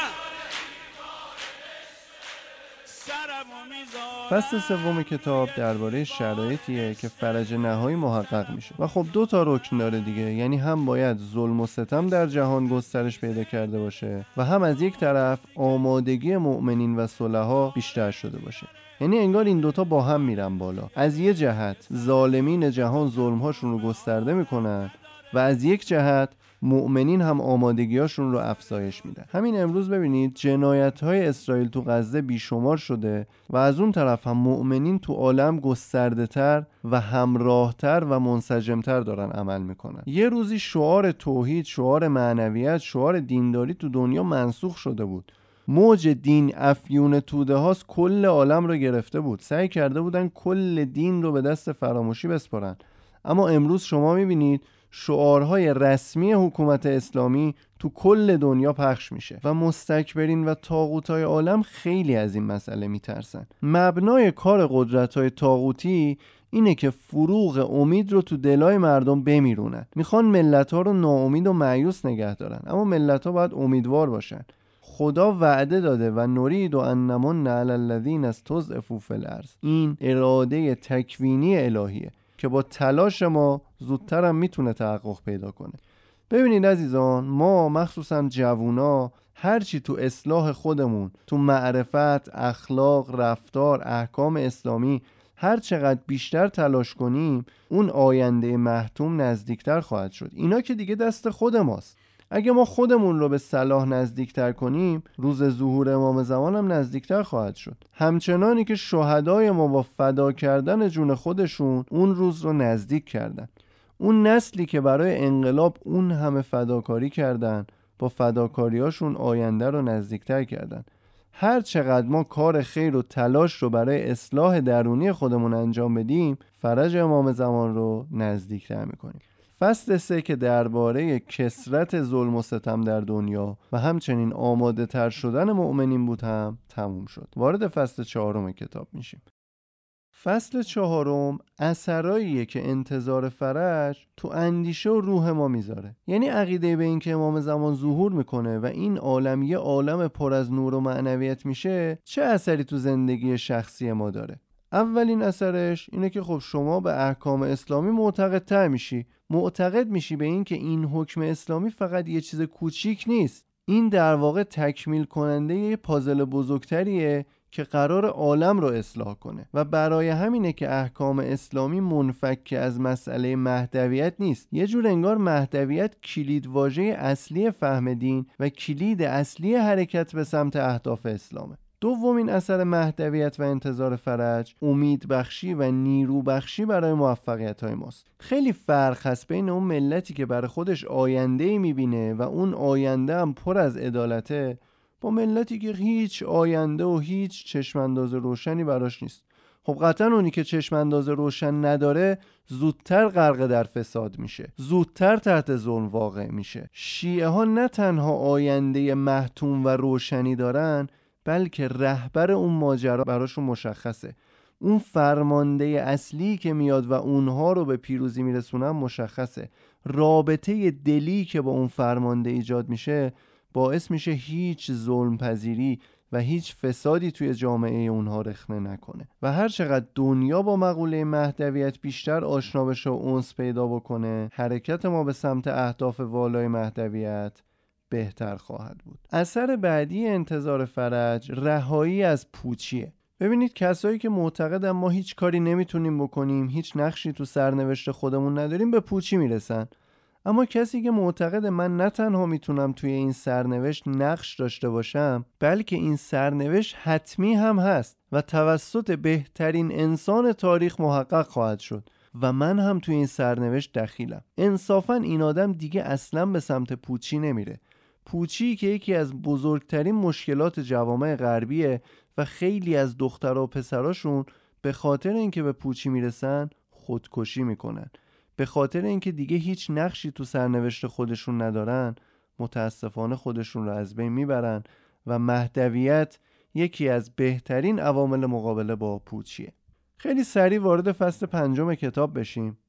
فصل سوم کتاب درباره شرایطیه که فرج نهایی محقق میشه و خب دو تا رکن داره دیگه. یعنی هم باید ظلم و ستم در جهان گسترش پیدا کرده باشه و هم از یک طرف آمادگی مؤمنین و صلحا بیشتر شده باشه. یعنی انگار این دوتا با هم میرن بالا. از یک جهت ظالمین جهان ظلمهاشون رو گسترده میکنن و از یک جهت مؤمنین هم آمادگیاشون رو افزایش میدن. همین امروز ببینید جنایت‌های اسرائیل تو غزه بیشمار شده و از اون طرف هم مؤمنین تو عالم گسترده‌تر و همراه‌تر و منسجم‌تر دارن عمل میکنن. یه روزی شعار توحید، شعار معنویت، شعار دینداری تو دنیا منسوخ شده بود. موج دین افیون توده هاست کل عالم رو گرفته بود. سعی کرده بودن کل دین رو به دست فراموشی بسپارن. اما امروز شما میبینید شعارهای رسمی حکومت اسلامی تو کل دنیا پخش میشه و مستکبرین و طاغوتای عالم خیلی از این مسئله میترسن. مبنای کار قدرت‌های طاغوتی اینه که فروغ امید رو تو دلای مردم بمیرونن. میخوان ملت‌ها رو ناامید و مایوس نگه دارن، اما ملت‌ها باید امیدوار باشن. خدا وعده داده و نرید و انمن علی الذین استضعفوا فی الارض. این اراده تکوینی الهیه که با تلاش ما زودتر هم میتونه تحقق پیدا کنه. ببینید عزیزان، ما مخصوصا جوونا هرچی تو اصلاح خودمون، تو معرفت، اخلاق، رفتار، احکام اسلامی هر چقدر بیشتر تلاش کنیم، اون آینده محتوم نزدیکتر خواهد شد. اینا که دیگه دست خود ماست. اگه ما خودمون رو به صلاح نزدیکتر کنیم، روز ظهور امام زمان هم نزدیکتر خواهد شد. همچنانی که شهدای ما با فدا کردن جون خودشون اون روز رو نزدیک کردن. اون نسلی که برای انقلاب اون همه فداکاری کردن، با فداکاریاشون آینده رو نزدیکتر کردن. هر چقدر ما کار خیر و تلاش رو برای اصلاح درونی خودمون انجام بدیم، فرج امام زمان رو نزدیکتر میکنیم. فصل سه که درباره کثرت ظلم و ستم در دنیا و همچنین آماده تر شدن مؤمنین بود هم تموم شد. وارد فصل چهارم کتاب میشیم. فصل چهارم اثراییه که انتظار فرج تو اندیشه و روح ما میذاره. یعنی عقیده به این که امام زمان ظهور میکنه و این عالم یه عالم پر از نور و معنویت میشه، چه اثری تو زندگی شخصی ما داره. اولین اثرش اینه که خب شما به احکام اسلامی معتقدتر میشی. معتقد میشی به این که این حکم اسلامی فقط یه چیز کوچیک نیست. این در واقع تکمیل کننده یه پازل بزرگتریه که قرار عالم رو اصلاح کنه و برای همینه که احکام اسلامی منفک از مسئله مهدویت نیست. یه جور انگار مهدویت کلید واژه اصلی فهم دین و کلید اصلی حرکت به سمت اهداف اسلامه. دومین اثر مهدویت و انتظار فرج امید بخشی و نیرو بخشی برای موفقیت های ماست. خیلی فرق هست بین اون ملتی که برای خودش آینده‌ای میبینه و اون آینده هم پر از عدالته با ملتی که هیچ آینده و هیچ چشمانداز روشنی براش نیست. خب قطعا اونی که چشمانداز روشن نداره زودتر غرق در فساد میشه، زودتر تحت ظلم واقع میشه. شیعه ها نه تنها آینده محتوم و روشنی دارن، بلکه رهبر اون ماجرا براشون مشخصه. اون فرمانده اصلی که میاد و اونها رو به پیروزی میرسونن مشخصه. رابطه دلی که با اون فرمانده ایجاد میشه باعث میشه هیچ ظلم پذیری و هیچ فسادی توی جامعه اونها رخنه نکنه. و هر چقدر دنیا با مقوله مهدویت بیشتر آشنا بشه و اونس پیدا بکنه، حرکت ما به سمت اهداف والای مهدویت بهتر خواهد بود. اثر بعدی انتظار فرج رهایی از پوچیه. ببینید کسایی که معتقدن ما هیچ کاری نمیتونیم بکنیم، هیچ نقشی تو سرنوشت خودمون نداریم، به پوچی میرسن. اما کسی که معتقد من نه تنها میتونم توی این سرنوشت نقش داشته باشم، بلکه این سرنوشت حتمی هم هست و توسط بهترین انسان تاریخ محقق خواهد شد و من هم توی این سرنوشت دخیلم، انصافاً این آدم دیگه اصلاً به سمت پوچی نمیره. پوچی که یکی از بزرگترین مشکلات جوامع غربیه و خیلی از دخترها و پسراشون به خاطر اینکه به پوچی میرسن خودکشی میکنن. به خاطر اینکه دیگه هیچ نقشی تو سرنوشت خودشون ندارن، متاسفانه خودشون رو از بین میبرن و مهدویت یکی از بهترین عوامل مقابله با پوچیه. خیلی سریع وارد فصل پنجم کتاب بشیم.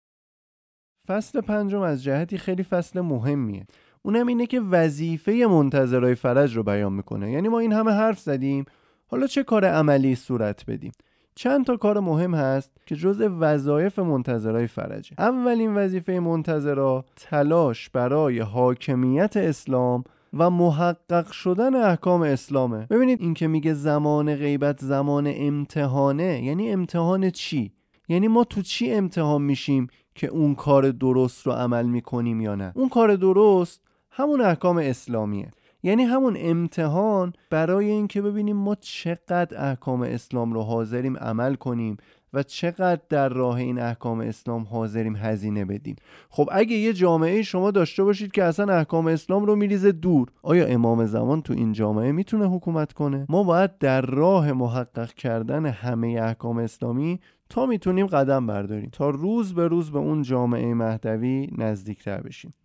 فصل پنجم از جهتی خیلی فصل مهمیه. اونم اینه که وظیفه منتظرای فرج رو بیان میکنه. یعنی ما این همه حرف زدیم، حالا چه کار عملی صورت بدیم؟ چند تا کار مهم هست که جزء وظایف منتظرای فرجه. اولین وظیفه منتظرا تلاش برای حاکمیت اسلام و محقق شدن احکام اسلامه. ببینید این که میگه زمان غیبت زمان امتحانه، یعنی امتحان چی؟ یعنی ما تو چی امتحان میشیم که اون کار درست رو عمل میکنیم یا نه؟ اون کار درست همون احکام اسلامیه. یعنی همون امتحان برای این که ببینیم ما چقدر احکام اسلام رو حاضریم عمل کنیم و چقدر در راه این احکام اسلام حاضریم هزینه بدیم. خب اگه یه جامعه شما داشته باشید که اصلا احکام اسلام رو میریزه دور، آیا امام زمان تو این جامعه میتونه حکومت کنه؟ ما باید در راه محقق کردن همه احکام اسلامی تا میتونیم قدم برداریم، تا روز به روز به اون جامعه مهدوی نزدیکتر بشیم.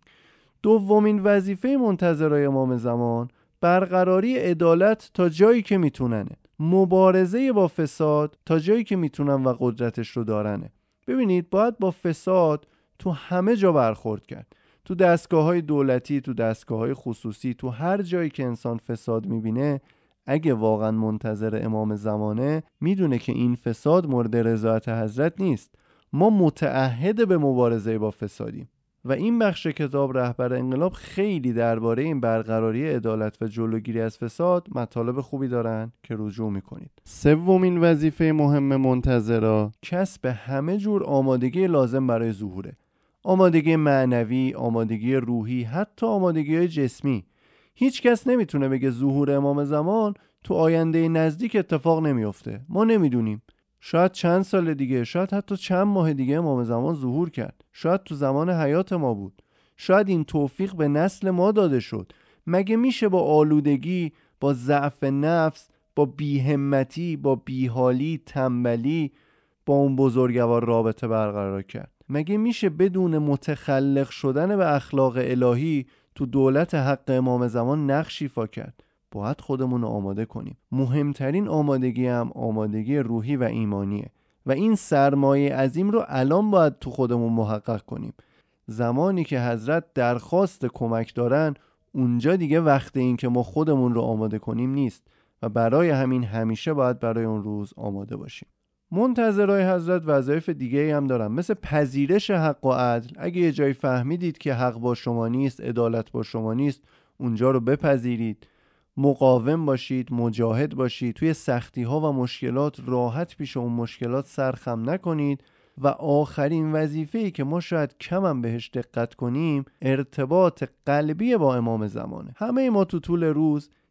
دومین وظیفه منتظرای امام زمان برقراری عدالت تا جایی که میتوننه، مبارزه با فساد تا جایی که میتونن و قدرتش رو دارنه. ببینید باید با فساد تو همه جا برخورد کرد، تو دستگاه‌های دولتی، تو دستگاه‌های خصوصی، تو هر جایی که انسان فساد میبینه، اگه واقعا منتظر امام زمانه میدونه که این فساد مورد رضایت حضرت نیست. ما متعهد به مبارزه با فسادیم و این بخش کتاب رهبر انقلاب خیلی درباره این برقراری عدالت و جلوگیری از فساد مطالب خوبی دارن که رجوع میکنید. سومین وظیفه مهم منتظرا کسب همه جور آمادگی لازم برای ظهوره. آمادگی معنوی، آمادگی روحی، حتی آمادگی جسمی. هیچ کس نمیتونه بگه ظهور امام زمان تو آینده نزدیک اتفاق نمیفته. ما نمیدونیم. شاید چند سال دیگه، شاید حتی چند ماه دیگه امام زمان ظهور کرد. شاید تو زمان حیات ما بود. شاید این توفیق به نسل ما داده شد. مگه میشه با آلودگی، با ضعف نفس، با بی‌همتی، با بیحالی، تنبلی با اون بزرگوار رابطه برقرار کرد؟ مگه میشه بدون متخلق شدن به اخلاق الهی تو دولت حق امام زمان نقش ایفا کرد؟ باید خودمون رو آماده کنیم. مهمترین آمادگی هم آمادگی روحی و ایمانیه و این سرمایه عظیم رو الان باید تو خودمون محقق کنیم. زمانی که حضرت درخواست کمک دارن، اونجا دیگه وقت این که ما خودمون رو آماده کنیم نیست و برای همین همیشه باید برای اون روز آماده باشیم. منتظرای حضرت وظایف دیگه هم دارن، مثل پذیرش حق و عدل. اگه یه جایی فهمیدید که حق با شما نیست، عدالت با شما نیست، اونجا رو بپذیرید، مقاوم باشید، مجاهد باشید، توی سختی ها و مشکلات راحت پیش اون مشکلات سرخم نکنید. و آخرین وظیفه‌ای که ما شاید کم هم بهش دقت کنیم، ارتباط قلبی با امام زمانه. همه ما تو طول روز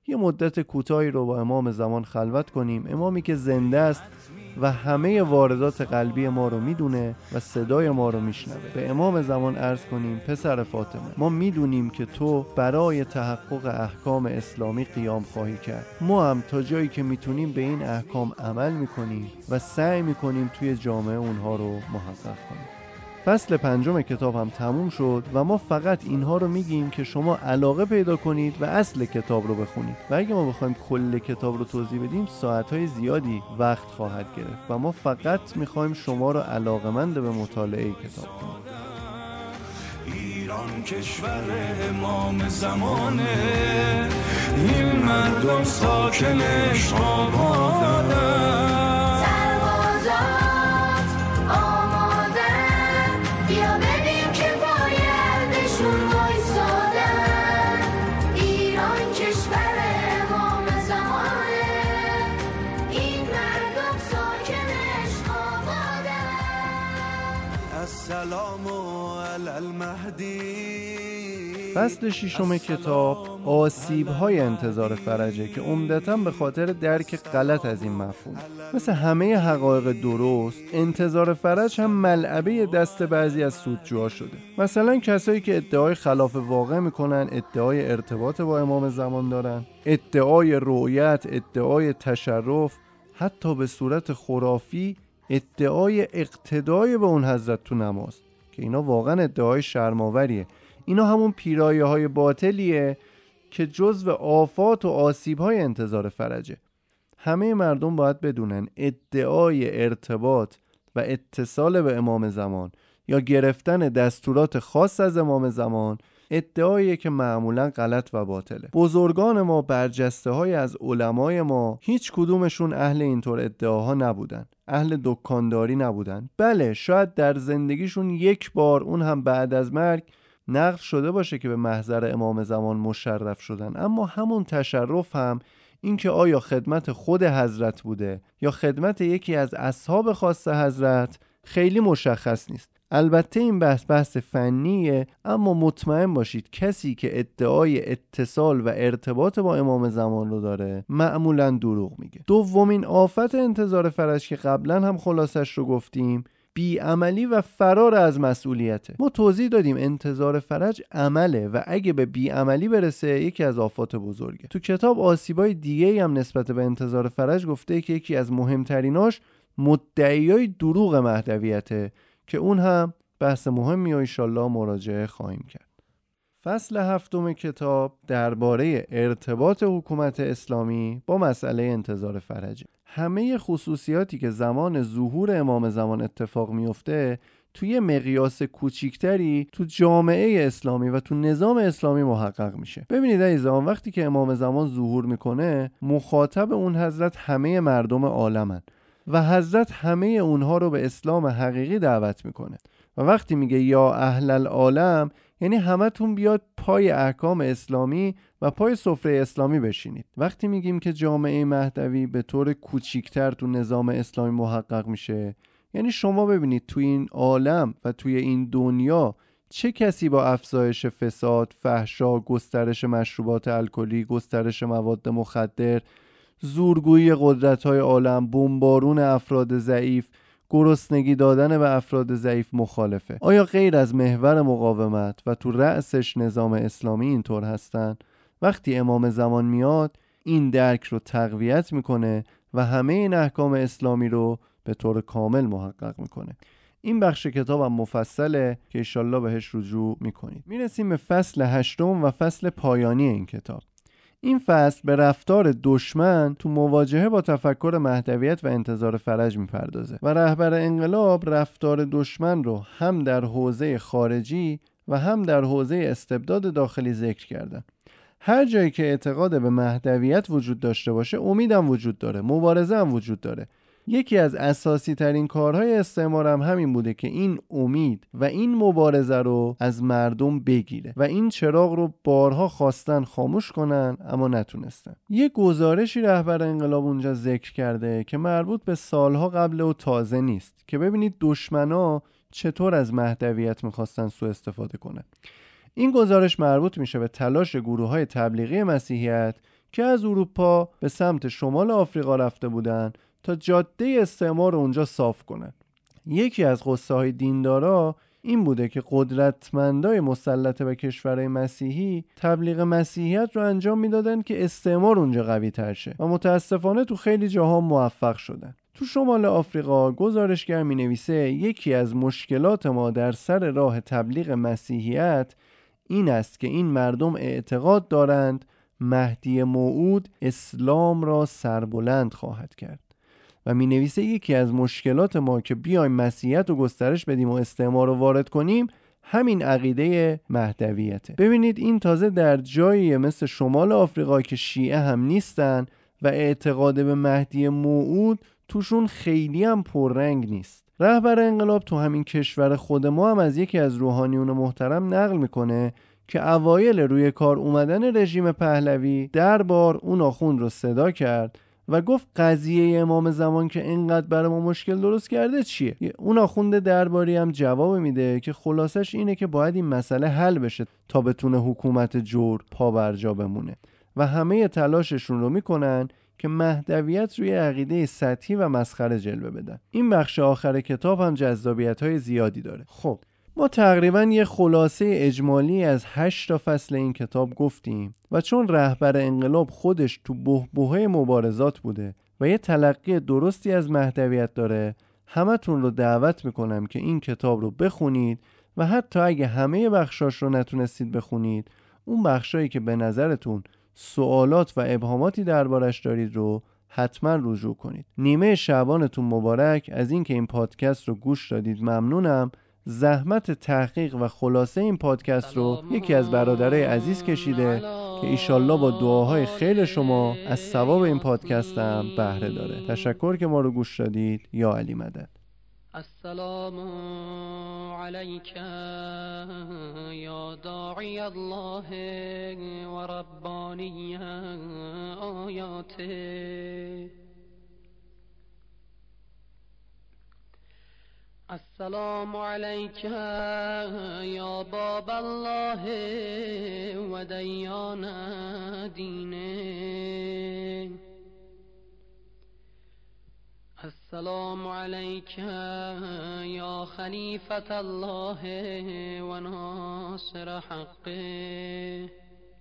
یه مدت کوتاهی رو با امام زمان خلوت کنیم، امامی که زنده است و همه واردات قلبی ما رو میدونه و صدای ما رو میشنوه. به امام زمان عرض کنیم پسر فاطمه، ما میدونیم که تو برای تحقق احکام اسلامی قیام خواهی کرد. ما هم تا جایی که میتونیم به این احکام عمل میکنیم و سعی میکنیم توی جامعه اونها رو محقق کنیم. فصل پنجم کتاب هم تموم شد و ما فقط اینها رو میگیم که شما علاقه پیدا کنید و اصل کتاب رو بخونید و اگه ما بخوایم کل کتاب رو توضیح بدیم ساعتهای زیادی وقت خواهد گرفت و ما فقط میخوایم شما رو علاقه‌مند به مطالعه کتاب کنیم. ایران کشور امام زمانه، این مردم ساکنش آبادن. فصل ششم کتاب آسیب‌های انتظار فرجه که عمدتاً به خاطر درک غلط از این مفهوم. مثل همه حقایق درست، انتظار فرج هم ملعبه دست بعضی از سودجوها شده. مثلا کسایی که ادعای خلاف واقع میکنن، ادعای ارتباط با امام زمان دارن، ادعای رؤیت، ادعای تشرف، حتی به صورت خرافی ادعای اقتدای به اون حضرت تو نماز که اینا واقعا ادعای شرم‌آوریه. اینا همون پیرایه های باطلیه که جزو آفات و آسیب های انتظار فرجه. همه مردم باید بدونن ادعای ارتباط و اتصال به امام زمان یا گرفتن دستورات خاص از امام زمان ادعاییه که معمولا غلط و باطله. بزرگان ما، برجسته های از علمای ما، هیچ کدومشون اهل اینطور ادعاها نبودن، اهل دکانداری نبودن. بله شاید در زندگیشون یک بار، اون هم بعد از مرگ، نقل شده باشه که به محضر امام زمان مشرف شدن، اما همون تشرف هم این که آیا خدمت خود حضرت بوده یا خدمت یکی از اصحاب خاص حضرت خیلی مشخص نیست. البته این بحث بحث فنیه، اما مطمئن باشید کسی که ادعای اتصال و ارتباط با امام زمان رو داره معمولاً دروغ میگه. دومین آفت انتظار فرج که قبلا هم خلاصش رو گفتیم، بیعملی و فرار از مسئولیته. ما توضیح دادیم انتظار فرج عمله و اگه به بیعملی برسه یکی از آفات بزرگه. تو کتاب آسیبای دیگه هم نسبت به انتظار فرج گفته که یکی از مهمتریناش مدعیای دروغ مهدویته که اون هم بحث مهمی و انشالله مراجعه خواهیم کرد. فصل هفتم کتاب درباره ارتباط حکومت اسلامی با مسئله انتظار فرجه. همه خصوصیاتی که زمان ظهور امام زمان اتفاق میفته توی مقیاس کوچیکتری تو جامعه اسلامی و تو نظام اسلامی محقق میشه. ببینید عزیزان، وقتی که امام زمان ظهور میکنه مخاطب اون حضرت همه مردم عالمن و حضرت همه اونها رو به اسلام حقیقی دعوت میکنه و وقتی میگه یا اهل العالم یعنی همتون بیاد پای احکام اسلامی و پای سفره اسلامی بشینید. وقتی میگیم که جامعه مهدوی به طور کوچیکتر تو نظام اسلامی محقق میشه، یعنی شما ببینید توی این عالم و توی این دنیا چه کسی با افزایش فساد، فحشا، گسترش مشروبات الکلی، گسترش مواد مخدر، زورگویی قدرت‌های عالم، بمبارون افراد ضعیف، گرسنگی دادن به افراد ضعیف مخالفه؟ آیا غیر از محور مقاومت و تو رأسش نظام اسلامی اینطور هستن؟ وقتی امام زمان میاد این درک رو تقویت میکنه و همه این احکام اسلامی رو به طور کامل محقق میکنه. این بخش کتاب هم مفصله که انشالله بهش رجوع میکنید. میرسیم به فصل هشتم و فصل پایانی این کتاب. این فصل به رفتار دشمن تو مواجهه با تفکر مهدویت و انتظار فرج میپردازه و رهبر انقلاب رفتار دشمن رو هم در حوزه خارجی و هم در حوزه استبداد داخلی ذکر کردن. هر جایی که اعتقاد به مهدویت وجود داشته باشه امید هم وجود داره، مبارزه هم وجود داره. یکی از اساسی ترین کارهای استعمار هم همین بوده که این امید و این مبارزه رو از مردم بگیره و این چراغ رو بارها خواستن خاموش کنن اما نتونستن. یه گزارشی رهبر انقلاب اونجا ذکر کرده که مربوط به سالها قبل و تازه نیست که ببینید دشمنا چطور از مهدویت میخواستن سوء استفاده کنن. این گزارش مربوط میشه به تلاش گروه‌های تبلیغی مسیحیت که از اروپا به سمت شمال آفریقا رفته بودن تا جاده استعمار اونجا صاف کنن. یکی از غصه های دیندارا این بوده که قدرتمندای مسلط به کشورهای مسیحی تبلیغ مسیحیت رو انجام میدادن که استعمار اونجا قوی تر شه و متاسفانه تو خیلی جاها موفق شدن. تو شمال آفریقا گزارشگر می نویسه یکی از مشکلات ما در سر راه تبلیغ مسیحیت این است که این مردم اعتقاد دارند مهدی موعود اسلام را سربلند خواهد کرد و می نویسه یکی از مشکلات ما که بیایم مسیحیت رو گسترش بدیم و استعمار رو وارد کنیم همین عقیده مهدویته. ببینید این تازه در جایی مثل شمال آفریقا که شیعه هم نیستن و اعتقاد به مهدی موعود توشون خیلی هم پررنگ نیست. رهبر انقلاب تو همین کشور خود ما هم از یکی از روحانیون محترم نقل میکنه که اوایل روی کار اومدن رژیم پهلوی دربار اون آخوند رو صدا کرد و گفت قضیه امام زمان که اینقدر برای ما مشکل درست کرده چیه؟ اون آخوند درباری هم جواب میده که خلاصش اینه که باید این مسئله حل بشه تا بتونه حکومت جور پا بر جا بمونه و همه تلاششون رو میکنن که مهدویت روی عقیده سطحی و مسخره جلوه بدن. این بخش آخر کتاب هم جذابیت‌های زیادی داره. خب ما تقریباً یه خلاصه اجمالی از هشت تا فصل این کتاب گفتیم و چون رهبر انقلاب خودش تو بحبوحه مبارزات بوده و یه تلقی درستی از مهدویت داره، همتون رو دعوت میکنم که این کتاب رو بخونید و حتی اگه همه بخشاش رو نتونستید بخونید، اون بخشایی که به نظرتون سوالات و ابهاماتی دربارش دارید رو حتما رجوع کنید. نیمه شعبانتون مبارک. از اینکه این پادکست رو گوش دادید ممنونم. زحمت تحقیق و خلاصه این پادکست رو یکی از برادرای عزیز کشیده که ایشالله با دعاهای خیر شما از ثواب این پادکست هم بهره داره. تشکر که ما رو گوش دادید. یا علی مدد. السلام عليك يا داعي الله ورباني آياته. السلام عليك يا باب الله وديان دينه. السلام عليك يا خليفة الله وناصر حقه.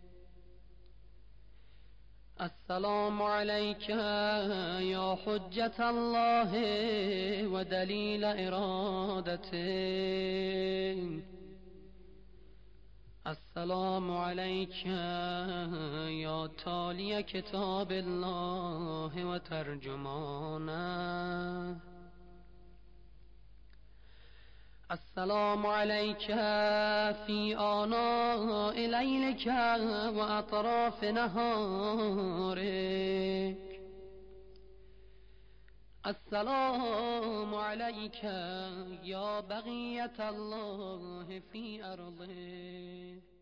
السلام عليك يا حجة الله ودليل إرادته. السلام عليك يا تالي كتاب الله وترجمانه. السلام عليك في آناء ليلك وأطراف نهارك. السلام عليك يا بقية الله في أرضه.